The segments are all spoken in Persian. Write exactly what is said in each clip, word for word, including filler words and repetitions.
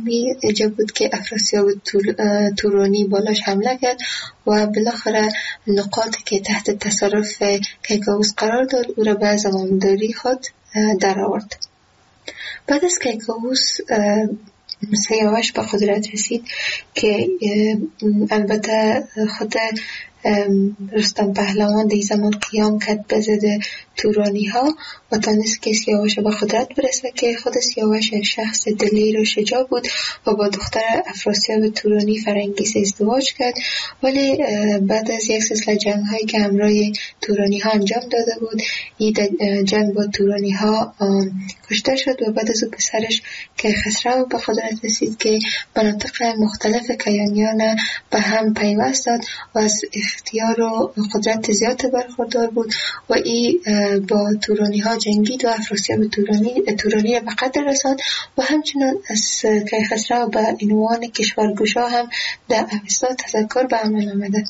همی اینجا بود که افراسیاب تورانی بالاش حمله کرد و بالاخره نقاطی که تحت تصرف کیکاووس قرار داد او را به زمامداری خود در آورد. بعد از کیکاووس سیاوش به قدرت رسید که البته خود رستم پهلوان در زمان قیام کرد به ضد تورانی ها و تانست که سیاوش به قدرت برسه که خود سیاوش یک شخص دلیر و شجاع بود و با دختر افراسیاب تورانی فرنگیس ازدواج کرد، ولی بعد از یک سلسله جنگ هایی که همراه تورانی ها انجام داده بود این جنگ با تورانی ها کشته شد و بعد از او پسرش کیخسرو به قدرت رسید که مناطق مختلف کیانیان به هم پیوست داد و از اختیار و قدرت زیاد برخوردار بود و این با تورانی ها جنگید و افراسیاب تورانی تورانی به قتل رساند و همچنان از کیخسرو به عنوان کشورگشا هم در اوستا تذکر به عمل آمده.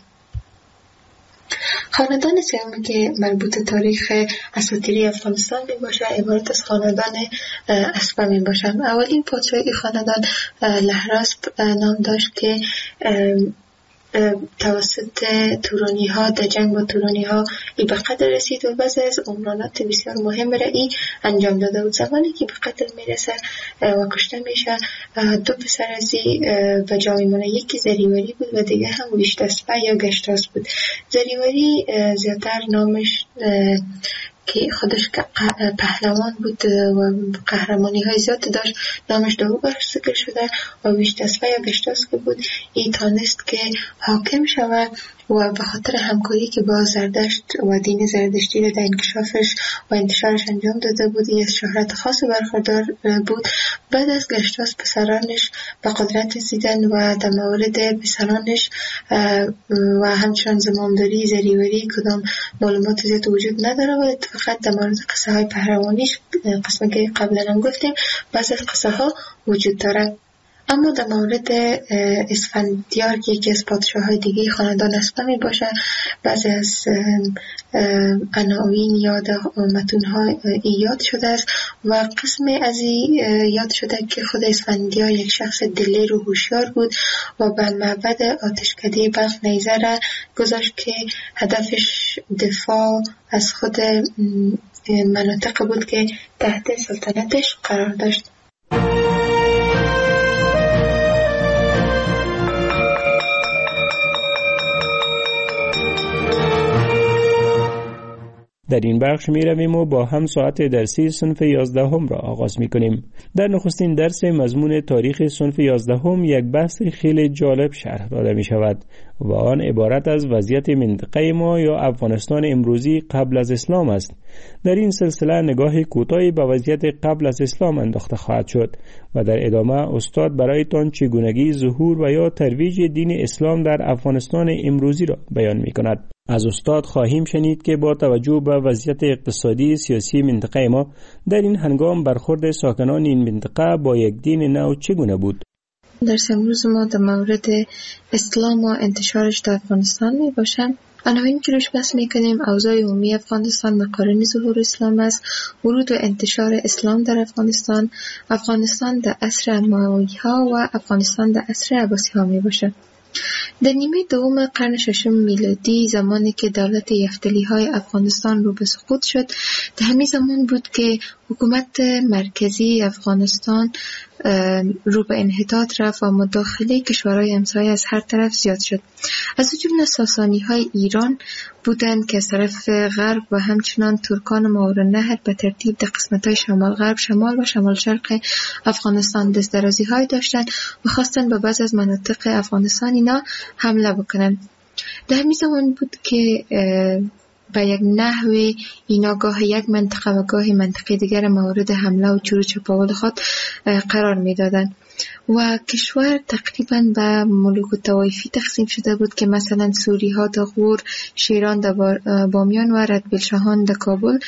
خاندان سومی که مربوط تاریخ اساطیری افغانستان می باشه عبارت از خاندان اسپه می باشه. اولین پادشاه خاندان لهراسپ نام داشت که توسط تورانی ها در جنگ با تورانی ها ای به قتل رسید و بعضی از عمرانات بسیار مهم را ای انجام داده بود. زمانی که به قتل میرسه و کشته میشه دو پسر از ای به جا میمونه، یکی زریوری بود و دیگه هم ویشتاسپه یا گشتاس بود. زریوری زیادتر نامش که خودش پهلوان بود و قهرمانی های زیاد داشت نامش دو برش ذکر شده و ویشتاسپه یا گشتاس که بود ای تانست که حاکم شود و به خاطر همکاری که با زردشت و دین زردشتی را در انکشافش و انتشارش انجام داده بود ای از شهرت خاص برخوردار بود. بعد از گشتاس پسرانش به قدرت رسیدن و در مورد پسرانش و همچنان زمامداری زریوری کدام معلومات زیاد وجود نداره و فقط در مورد قصه های پهلوانیش قسمه که قبلا هم گفتیم بعض از قصه ها وجود داره. اما در مورد اسفندیار که یکی از پادشاه های دیگه خاندان اسپه می باشه بعضی از عناوین یا متون ها یاد شده است و قسم از یاد شده که خود اسفندیار یک شخص دلیر و هوشیار بود و به معبد آتشکده بلخ نیزه را گذاشت که هدفش دفاع از خود مناطق بود که تحت سلطنتش قرار داشت. در این بخش می رویم و با هم ساعت درسی صنف یازدهم را آغاز می کنیم. در نخستین درس مضمون تاریخ صنف یازدهم یک بحث خیلی جالب شرح داده می شود و آن عبارت از وضعیت منطقه ما یا افغانستان امروزی قبل از اسلام است. در این سلسله نگاه کوتاهی به وضعیت قبل از اسلام انداخته خواهد شد و در ادامه استاد برایتان چگونگی ظهور و یا ترویج دین اسلام در افغانستان امروزی را بیان می کند. از استاد خواهیم شنید که با توجه به وضعیت اقتصادی سیاسی منطقه ما در این هنگام برخورد ساکنان این منطقه با یک دین نو چگونه بود. درس امروز ما در مورد اسلام و انتشارش در افغانستان می باشم. عناوین که روش بحث میکنیم اوضاع عمومی افغانستان، مقارن ظهور اسلام است، ورود و انتشار اسلام در افغانستان، افغانستان در عصر اموی ها و افغانستان در عصر عباسی ها می باشه. در نیمه دوم قرن ششم میلادی زمانی که دولت یفتلی های افغانستان رو به سقوط شد، در همین زمان بود که حکومت مرکزی افغانستان رو به انحطاط رفت و مداخله کشورهای همسایه از هر طرف زیاد شد. از جمله ساسانی های ایران بودند که از طرف غرب و همچنان ترکان ماورالنهر به ترتیب در قسمت‌های شمال غرب، شمال و شمال شرق افغانستان دست درازی های داشتند و خواستند به بعض از مناطق افغانستان اینا حمله بکنند. در همین زمان بود که به یک نحوی اینا گاه یک منطقه و گاه منطقه دیگر مورد حمله و چور و چپاول خود قرار می دادن و کشور تقریبا به ملوک و طوایفی تقسیم شده بود که مثلا سوری ها در غور، شیران در بامیان و ردبیلشاهان در کابل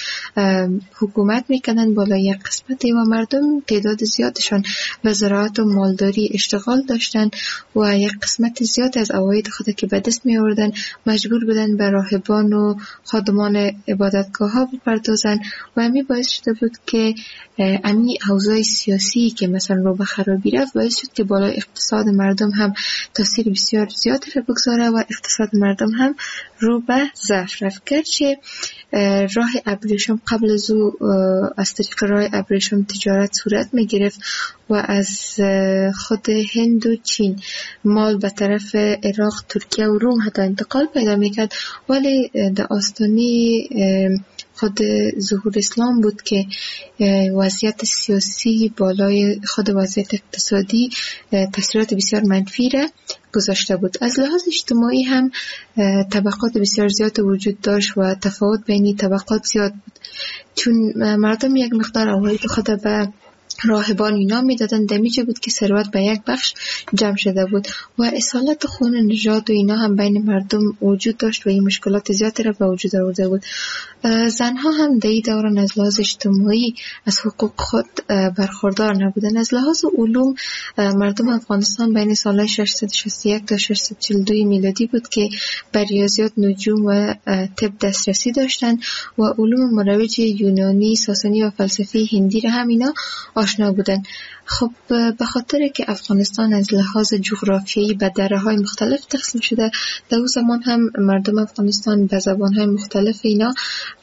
حکومت میکنن بالا یک قسمتی و مردم تعداد زیادشان به زراعت و مالداری اشتغال داشتن و یک قسمت زیاد از عواید خود که به دست می آوردن مجبور بودن به راهبان و خادمان عبادتگاه ها بپردازن و همین باعث شده بود که امی حوزه سیاسی که مثلا رو به خرابی یافت باعث شد که بالای اقتصاد مردم هم تاثیر بسیار زیادی را بگذاره و اقتصاد مردم هم رو به ضعف رفت. گرچه راه ابریشم قبل از او از طریق راه ابریشم تجارت صورت می گرفت و از خود هند و چین مال به طرف عراق، ترکیه و روم حتی انتقال پیدا می کرد، ولی در آستانه خود ظهور اسلام بود که وضعیت سیاسی بالای خود وضعیت اقتصادی تاثیرات بسیار منفی را گذاشته بود. از لحاظ اجتماعی هم طبقات بسیار زیاد وجود داشت و تفاوت بین طبقات زیاد بود، چون مردم یک مقدار اواید خود به راهبان اینا میدادن، دمیجه بود که ثروت به یک بخش جمع شده بود و اصالت خون نژاد و اینا هم بین مردم وجود داشت و این مشکلات زیادی را به وجود آورده بود. زنها هم در این دوران از لحاظ اجتماعی از حقوق خود برخوردار نبودن. از لحاظ علوم مردم افغانستان بین سال ششصد و شصت و یک تا ششصد و چهل و دو میلادی بود که به ریاضیات، نجوم و طب دسترسی داشتند و علوم مروج یونانی، ساسانی و فلسفه هندی را هم اینا آشنا بودن. خب به خاطر که افغانستان از لحاظ جغرافیایی به دره‌های مختلف تقسیم شده، در اون زمان هم مردم افغانستان به زبان‌های مختلف اینا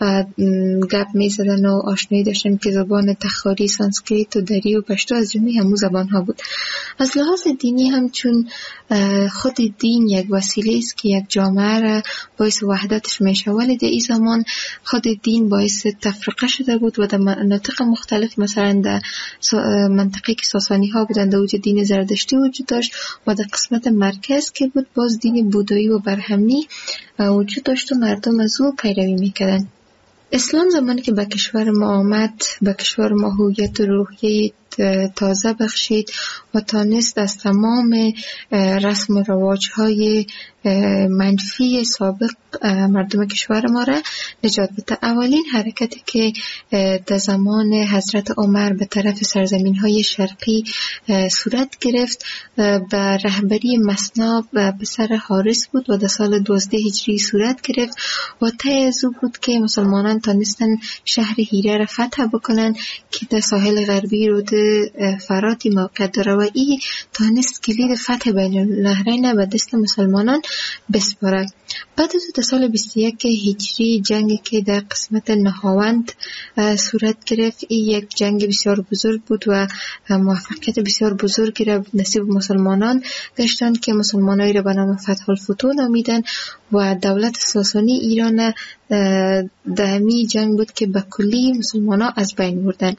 گپ می‌زدن و آشنایی داشتن که زبان تخاری، سانسکریت و دری و پشتو از جمله همون زبان‌ها بود. از لحاظ دینی هم چون خود دین یک وسیله است که یک جامعه را باعث وحدتش میشه، ولی در این زمان خود دین باعث تفرقه شده بود و در مناطق مختلف، مثلا در منطقه که ساسانی ها بودند در وجود دین زردشتی وجود داشت و در قسمت مرکز که بود باز دین بودایی و برهمنی وجود داشت و مردم از او پیروی میکردند. اسلام زمانی که به کشور ما آمد، به کشور ما هویت و روحیه تازه بخشید و تانست از تمام رسم و رواج‌های منفی سابق مردم کشور ما را نجات بده. اولین حرکتی که در زمان حضرت عمر به طرف سرزمین‌های شرقی صورت گرفت به رهبری مثنی پسر حارث بود و در سال دوازده هجری صورت گرفت و طی از او بود که مسلمانان تانستن شهر هیره را فتح بکنن که در ساحل غربی رود فراتی موقع داره و این تانست کلید فتح بین النهرین به دست مسلمانان بسپاره. بعد از در سال بیست و یک هجری جنگی که در قسمت نهاوند صورت گرفت، این یک جنگ بسیار بزرگ بود و موفقیت بسیار بزرگی را نصیب مسلمانان گشتند که مسلمانایی را به نام فتح الفتوح نامیدن و دولت ساسانی ایران در همین جنگ بود که به کلی مسلمانان از بین بردن.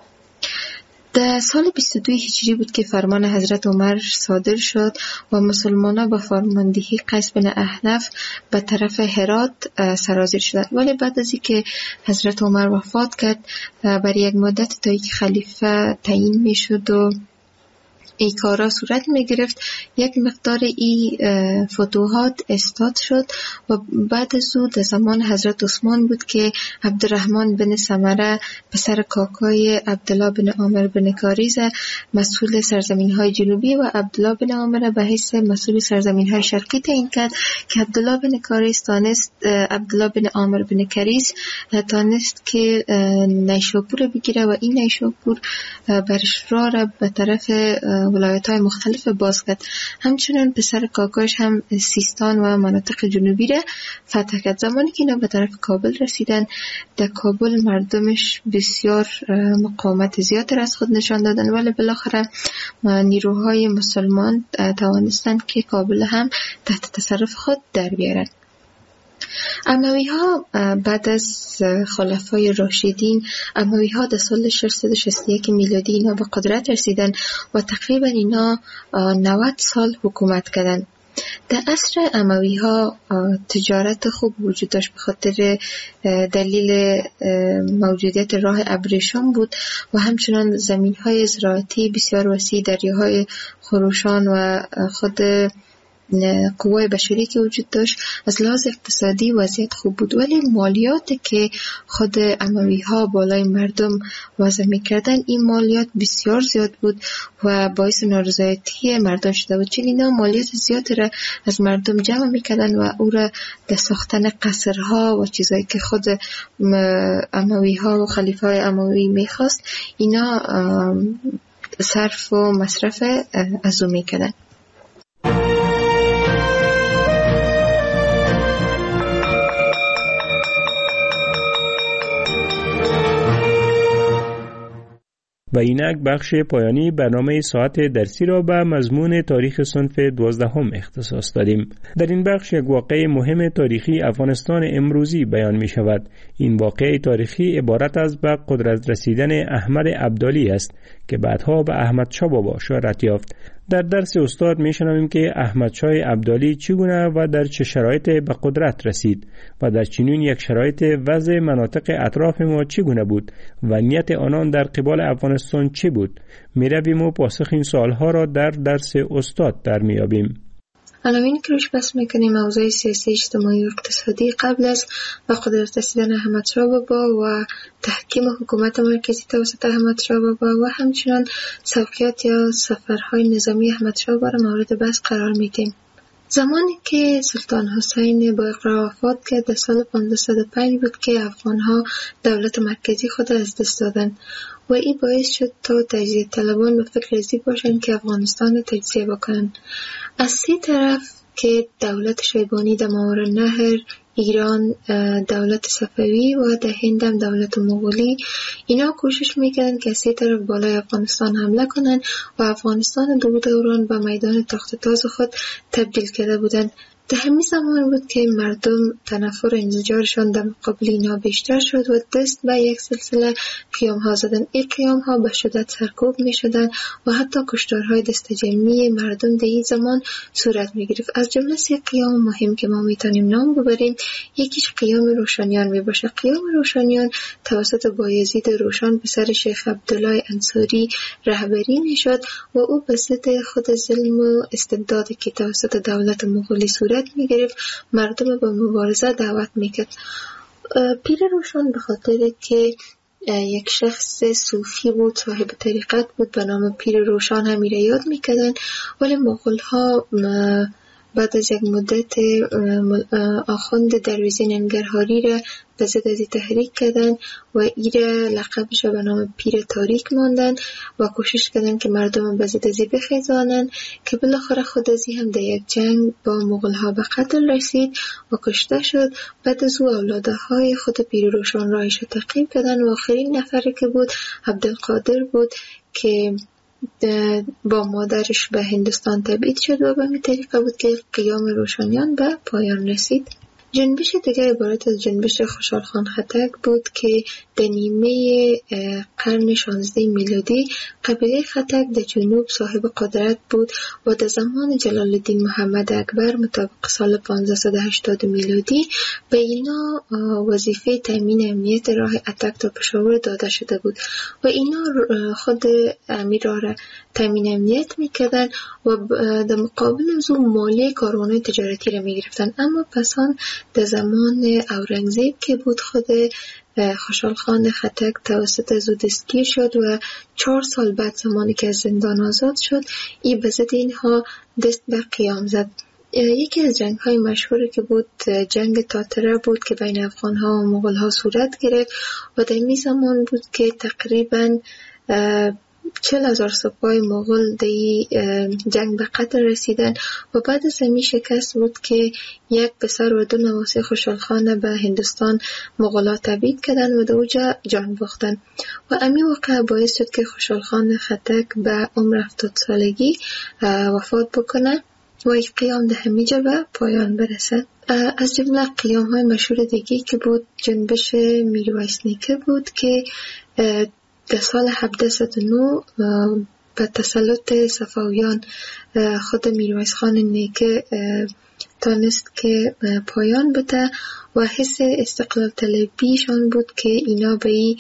در سال بیست و دو هجری بود که فرمان حضرت عمر صادر شد و مسلمانان با فرماندهی قیس بن احنف به طرف هرات سرازیر شدند. ولی بعد از اینکه حضرت عمر وفات کرد، برای یک مدت تا اینکه خلیفه تعیین می شد و ای کارا صورت می گرفت، یک مقدار ای فتوحات استاد شد و بعد از او در زمان حضرت عثمان بود که عبدالرحمن بن سمره پسر کاکای عبدالله بن عامر بن کاریز مسئول سرزمین های جنوبی و عبدالله بن عامر به حیث مسئول سرزمین های شرقی تعیین کرد که عبدالله بن کاریز تانست عبدالله بن عامر بن کاریز تانست که نیشابور بگیره و این نیشابور برش را را به طرف ولایت های مختلف باز کرد. همچنان پسر کاکاش هم سیستان و مناطق جنوبی را فتح کرد. زمانی که اینا به طرف کابل رسیدن، در کابل مردمش بسیار مقاومت زیاد را از خود نشان دادن، ولی بالاخره نیروهای مسلمان توانستند که کابل هم تحت تصرف خود در بیارند. اموی ها بعد از خلفای راشدین، اموی ها در سال ششصد و شصت و یک میلادی اینا به قدرت رسیدن و تقریبا اینا نود سال حکومت کردن. در عصر اموی ها تجارت خوب وجود داشت به خاطر دلیل موجودیت راه ابریشم بود و همچنان زمین های زراعتی بسیار وسیع، دریاهای خروشان و خود قوای بشری که وجود داشت. از لحاظ اقتصادی وضعیت خوب بود، ولی مالیات که خود اموی ها بالای مردم وضع میکردن، این مالیات بسیار زیاد بود و باعث نارضایتی مردم شده بود، چون اینا مالیات زیاد را از مردم جمع میکردن و او را در ساختن قصرها و چیزایی که خود اموی ها و خلیفه های اموی میخواست اینا صرف و مصرف از او میکردن. و اینک بخش پایانی برنامه ساعت درسی را به مضمون تاریخ صنف دوازدهم اختصاص دادیم. در این بخش یک واقعه مهم تاریخی افغانستان امروزی بیان می شود. این واقعه تاریخی عبارت از به قدرت رسیدن احمد ابدالی است که بعدها به احمد شاه بابا شهرت یافت. در درس استاد می شنویم که احمد شاه ابدالی چگونه و در چه شرایط به قدرت رسید و در چنین یک شرایط وضع مناطق اطراف ما چگونه بود و نیت آنان در قبال افغانستان چه بود. می رویم و پاسخ این سوالها را در درس استاد در می یابیم. عناوینی که روش بحث میکنیم اوضاع سیاسی، اجتماعی و اقتصادی قبل از به قدرت رسیدن احمد شاه بابا و تحکیم حکومت مرکزی توسط احمد شاه بابا و همچنان سوقیات یا سفرهای نظامی احمد شاه بابا را مورد بحث قرار میدیم. زمانی که سلطان حسین با اقرار وفات کرد در سال پانزده صد و پنج بود که افغانها دولت مرکزی خود از دست دادند و این باعث شد تا تجزیه طلبان به فکر ازی باشند که افغانستان را تجزیه بکنند. از سی طرف که دولت شیبانی در ماوراءالنهر، ایران دولت صفوی و در هند هم دولت مغولی، اینا کوشش میکردن که از سی طرف بالای افغانستان حمله کنن و افغانستان دو دوران به میدان تخت تاز خود تبدیل کرده بودند. در همین زمان بود که مردم تنفر و انزجارشان در مقابل اینا بیشتر شد و دست به یک سلسله قیام ها زدن. این قیام ها به شدت سرکوب می شدن و حتی کشتارهای دست جمعی مردم در این زمان صورت می گرفت. از جمله سه قیام مهم که ما می توانیم نام ببریم، یکیش قیام روشنیان می باشه. قیام روشنیان توسط بایزید روشن پسر شیخ عبدالله انصاری رهبری می شد و او به ضد خود ظلم و استبدادی که توسط دولت مغولی صورت می گرفت مردم به مبارزه دعوت می کرد. پیر روشن به خاطر که یک شخص صوفی بود، صاحب طریقت بود، به نام پیر روشن هم میره یاد میکردن، ولی مغول ها بعد از یک مدت آخوند درویزی ننگرهاری را به ضد از تحریک کردن و ایره لقبش به نام پیر تاریک ماندن و کوشش کردن که مردم به ضد ازی بخیزانن که بالاخره خود ازی هم در یک جنگ با مغول ها به قتل رسید و کشته شد. بعد از او اولاده های خود پیر روشن راهش تعقیب کردن و آخرین نفری که بود عبدالقادر بود که با مادرش به هندوستان تبعید شد و به همین طریقه بود که قیام روشنیان به پایان رسید. جنبش دیگر عبارت از جنبش خوشحال خان خټک بود که در نیمه قرن شانزده میلادی قبیله خټک در جنوب صاحب قدرت بود و در زمان جلال الدین محمد اکبر مطابق سال پانزده صد و هشتاد میلادی به اینا وظیفه تامین امنیت راه اتک تا پشاور داده شده بود و اینا خود امیر را تامین امنیت میکردن و در مقابل از اون مالی کاروان‌های تجارتی را میگرفتن. اما پسان در زمان اورنگزیب که بود خود خوشحال خان خټک توسط از او دستگیر شد و چهار سال بعد زمانی که از زندان آزاد شد ای به ضد اینها دست به قیام زد. یکی از جنگ های مشهوری که بود جنگ تاتره بود که بین افغان ها و مغول ها صورت گرفت و در این زمان بود که تقریباً چل هزار سپاه مغول در جنگ به قتل رسیدن و بعد از همین شکست بود که یک پسر و دو نواسه خوشحال خان به هندوستان مغولا تبعید کردن و در اوجا جان باختن و همین واقعه باعث شد که خوشحال خان خټک به عمر هفتاد سالگی وفات بکنه و این قیام در همیجا به پایان برسد. از جمله قیام های مشهور دیگه که بود جنبش میرویس نیکه بود که در سال هفده صد و نه به تسلط صفویان خود میرویس خان نیکه تانست که پایان بده و حس استقلال طلبیشان بود که اینا به این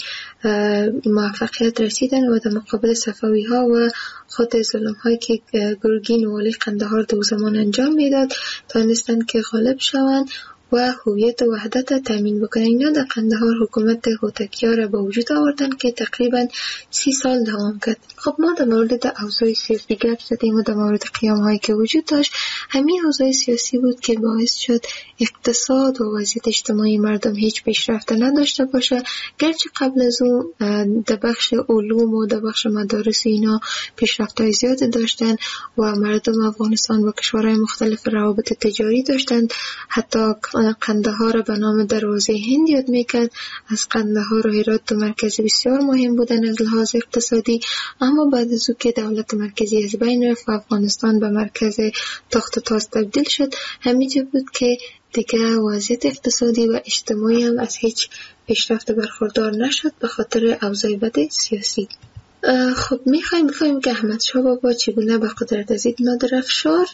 موفقیت رسیدن و در مقابل صفوی ها و خود ظلم هایی که گرگین و والی قندهار دو زمان انجام میداد تانستن که غالب شوند و هویت و وحدت تامین بکنه. اینا در قندهار حکومت هوتکیا را به وجود آوردن که تقریبا سی سال دوام کرد. خب ما در مورد اوضاع سیاسی گپ زدیم و در مورد قیام هایی که وجود داشت. همین اوضاع سیاسی بود که باعث شد اقتصاد و وضعیت اجتماعی مردم هیچ پیشرفت نداشته باشه، گرچه قبل از اون در بخش علوم و در بخش مدارس اینا پیشرفت‌های زیاد داشتن و مردم افغانستان با کشورهای مختلف روابط تجاری داشتند. حتی قندهار به نام دروازه هند یاد میکرد. از قندهار و هرات دو مرکز بسیار مهم بودن از لحاظ اقتصادی، اما بعد از او که دولت مرکزی از بین رفت و افغانستان به مرکز تخت و تاج تبدیل شد، همینجا بود که دیگه وضعیت اقتصادی و اجتماعی هم از هیچ پیشرفت برخوردار نشد به خاطر اوضاع بد سیاسی. خب میخوایم بفهمیم که احمد شاه بابا چگونه به قدرت رسید. نادر افشار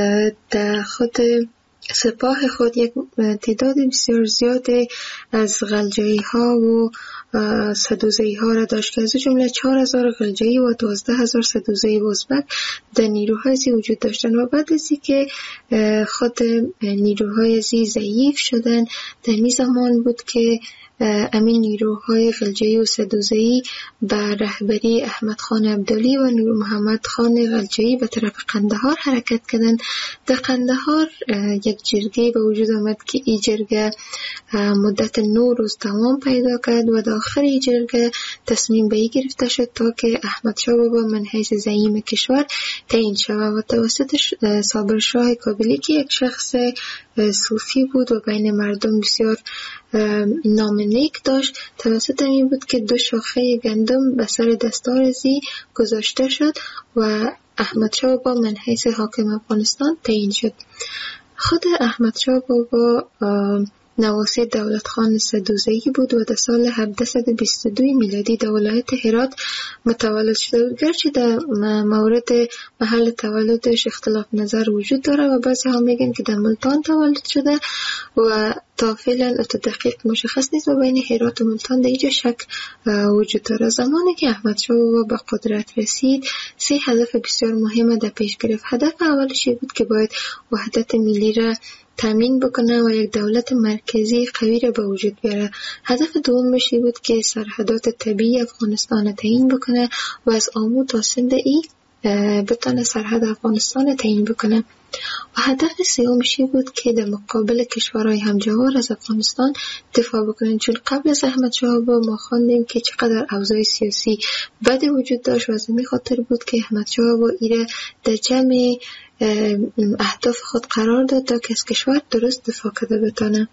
در خود سپاه خود یک تعداد بسیار زیاد از غلجایی ها و سدوزایی ها را داشت که از جمله چهار هزار غلجایی و دوازده هزار سدوزایی و ازبک در نیروهای زی وجود داشتن. و بعد از که خود نیروهای زی ضعیف شدن، در این زمان بود که امین نیروهای غلجایی و سدوزایی به رهبری احمد خان عبدالی و نور محمد خان غلجایی به طرف قندهار حرکت کردند. در قندهار یک جرگه به وجود آمد که این جرگه مدت نو روز تمام پیدا کرد و در آخر این جرگه تصمیم به این گرفته شد تا که احمد شاه بابا من حیث زعیم کشور تعیین شود و توسط صابر شاه کابلی که یک شخص صوفی بود و بین مردم بسیار نام نیک داشت، توسط این بود که دو شاخه گندم به سر دستار زی گذاشته شد و احمد شاه بابا من حیث حاکم افغانستان تعیین شد. خود احمد شاه بابا نواسی دولت خان سدوزایی بود و در سال هفتصد و بیست و دو میلادی در ولایت هرات متولد شده بود. گرچه در مورد محل تولدش اختلاف نظر وجود داره و بعضی ها میگن که در ملتان تولد شده و تا فعلا تا دقیق مشخص نیست و بین هرات و ملتان در اینجا شک وجود داره. زمانی که احمد شاه بابا به قدرت رسید، سه هدف بسیار مهم در پیش گرفت. هدف اولش بود که باید وحدت ملی را تامین بکنه و یک دولت مرکزی قوی را به وجود بیاره. هدف دومش بود که سرحدات طبیعی افغانستان را تعیین بکنه و از آمو تا سند ای بتونه سرحد افغانستان تعیین بکنه. و هدف سومش بود که در مقابل کشورهای همجوار از افغانستان دفاع بکنن، چون قبل از احمد شاه بابا ما خواندیم که چقدر اوضاع سیاسی بد وجود داشت و از این خاطر بود که احمد شاه بابا ایره در جمع اهداف خود قرار داد تا که از کشور درست دفاع کرده بتانه.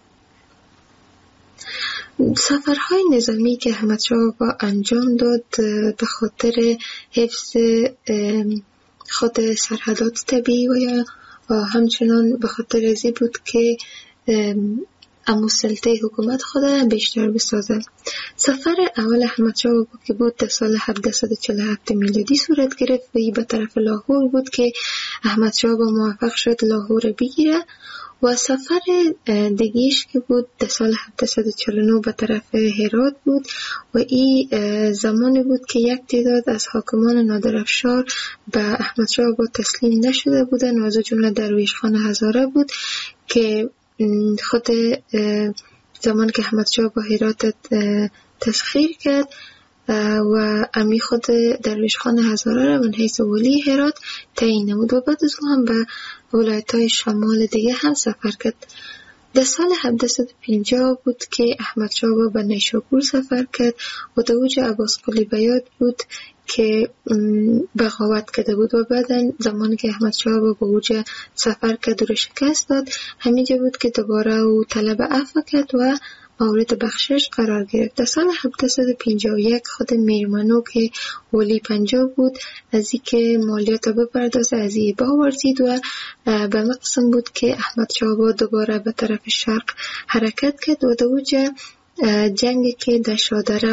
سفرهای نظامی که احمد شاه بابا انجام داد به خاطر حفظ خود سرحدات طبیعی و یا همچنان به خاطر ازی بود که امو سلطه حکومت خود بیشتر بسازه. سفر اول احمد شاه بابا که بود در سال هفتصد و چهل و هفت میلادی صورت گرفت و ای به طرف لاهور بود که احمد شاه بابا موفق شد لاهور بگیره و سفر دیگیش که بود در سال هفتصد و چهل و نه به طرف هرات بود و این زمانی بود که یک تعداد از حاکمان نادر افشار به احمد شاه بابا تسلیم نشده بودن و از جمله درویش خان هزاره بود که خود زمان که احمد شاه با هرات تسخیر کرد و امی خود درویش خان هزاره را من حیث ولی هرات تعیین نمود و بعد از اون هم به ولایت‌های شمال دیگه هم سفر کرد. در سال هفتصد و پنجاه بود که احمد شاه بابا به نیشابور سفر کرد و در اوج عباس قلی بیات بود که بغاوت کرده بود و بعدا زمانی که احمد شاه بابا به اوج سفر کرد و رو شکست داد، همینجا بود که دوباره او طلب عفو کرد و مورد بخشش قرار گرفت. در سال هفتصد و پنجاه و یک خود میرمنو که ولی پنجاب بود از این که مالیات را بپردازه از این باورزید و به مقصد بود که احمد شاه بابا دوباره به طرف شرق حرکت کرد و در اوج جنگی که در شادره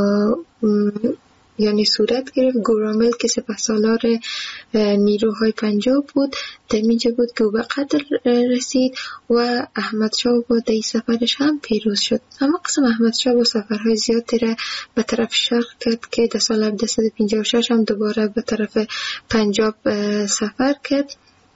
یعنی صورت گرفت، گورامل که سپهسالار نیروهای پنجاب بود در اینجا بود که او به قتل رسید و احمد شاه با در سفرش هم پیروز شد. اما قسم احمد شاه با سفرهای زیادی را به طرف شرق کرد که در سال هفتصد و پنجاه و شش هم دوباره به طرف پنجاب سفر کرد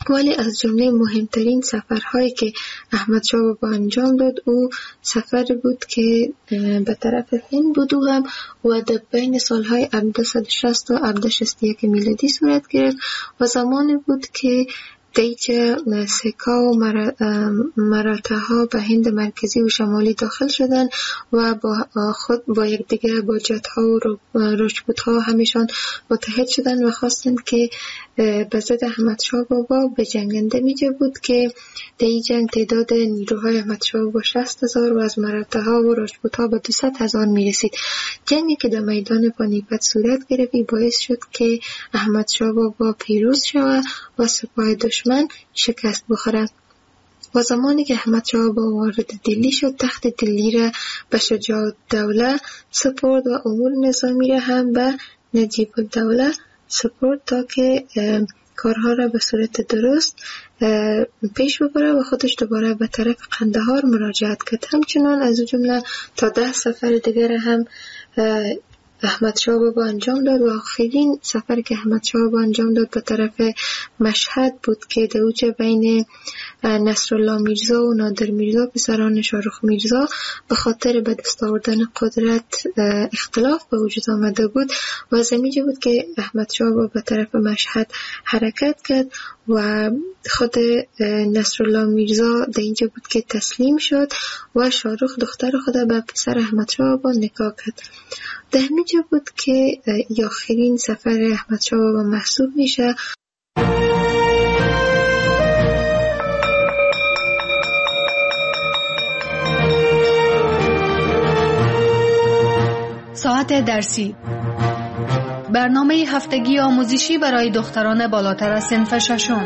ولی از جمله مهمترین سفرهایی که احمد شاه بابا انجام داد او سفر بود که به طرف هند بود و هم و در بین سالهای هفتصد و شصت و هفتصد و شصت و یک میلادی صورت گرفت و زمانی بود که دیگه سکا و مراتع ها به هند مرکزی و شمالی داخل شدن و با خود با یک دیگه با جت ها و راجپوت ها همیشان متحد شدن و خواستند که به ضد احمد شاه بابا به جنگنده میجه بود که در این جنگ تعداد نیروهای احمد شاه بابا شصت هزار و از مراتع ها و راجپوت ها به دویست هزار میرسید. جنگی که در میدان پانیپت صورت گرفت باعث شد که احمد شاه بابا پیروز شود و سپاه دشمن شکست بخورد. و زمانی که احمد شاه بابا وارد دلی شد تخت دلی را به شجاع الدوله سپرد و امور نظامی را هم به نجیب الدوله سپرد تا که کارها را به صورت درست پیش ببره و خودش دوباره به طرف قندهار مراجعت کرد. همچنان از جمله تا ده سفر دیگر هم احمد شاه بابا انجام داد و آخرین سفر که احمد شاه بابا انجام داد به طرف مشهد بود که در اوج بین نصرالله میرزا و نادر میرزا پسران شاهرخ میرزا به خاطر به دست آوردن قدرت اختلاف به وجود آمده بود و از اینجا بود که احمد شاه بابا به طرف مشهد حرکت کرد و خود نصرالله میرزا در اینجا بود که تسلیم شد و شاهرخ دختر خود به پسر احمد شاه بابا نکاح کرد. در همینجا بود که آخرین سفر احمد شاه بابا محسوب میشه. ساعت درسی، برنامه هفتگی آموزشی برای دختران بالاتر از صنف ششم.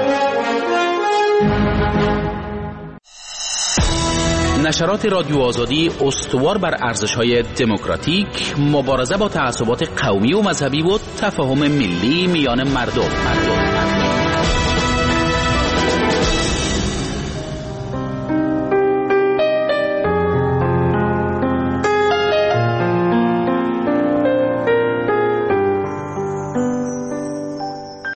نشرات رادیو آزادی استوار بر ارزش‌های دموکراتیک، مبارزه با تعصبات قومی و مذهبی و تفاهم ملی میان مردم. مردم.